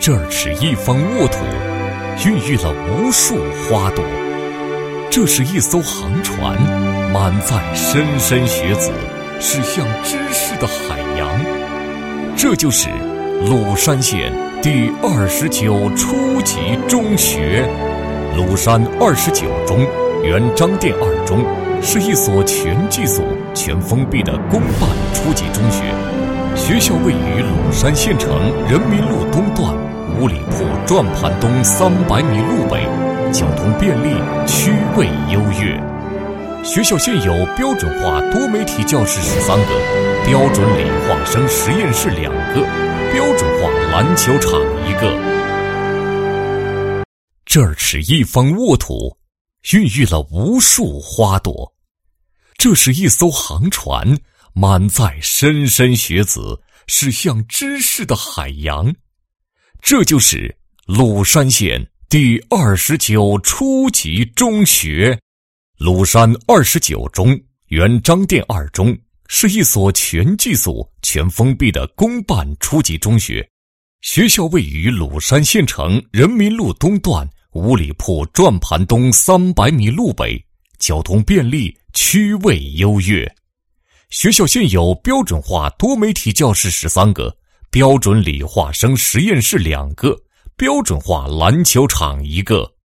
这儿是一方沃土，孕育了无数花朵。这是一艘航船，满载莘莘学子，驶向知识的海洋。这就是鲁山县第29初级中学。鲁山29中原张店二中是一所全寄宿、全封闭的公办初级中学。学校位于鲁山县城人民路东段五里铺转盘东300米路北，交通便利，区位优越。学校现有标准化多媒体教室13个，标准理化生实验室2个，标准化篮球场1个。这儿是一方沃土，孕育了无数花朵。这是一艘航船，满载莘莘学子，驶向知识的海洋。这就是鲁山县第29初级中学。鲁山29中原张店二中是一所全寄宿、全封闭的公办初级中学。学校位于鲁山县城人民路东段五里铺转盘东300米路北，交通便利，区位优越。学校现有标准化多媒体教室13个，标准理化生实验室2个，标准化篮球场1个。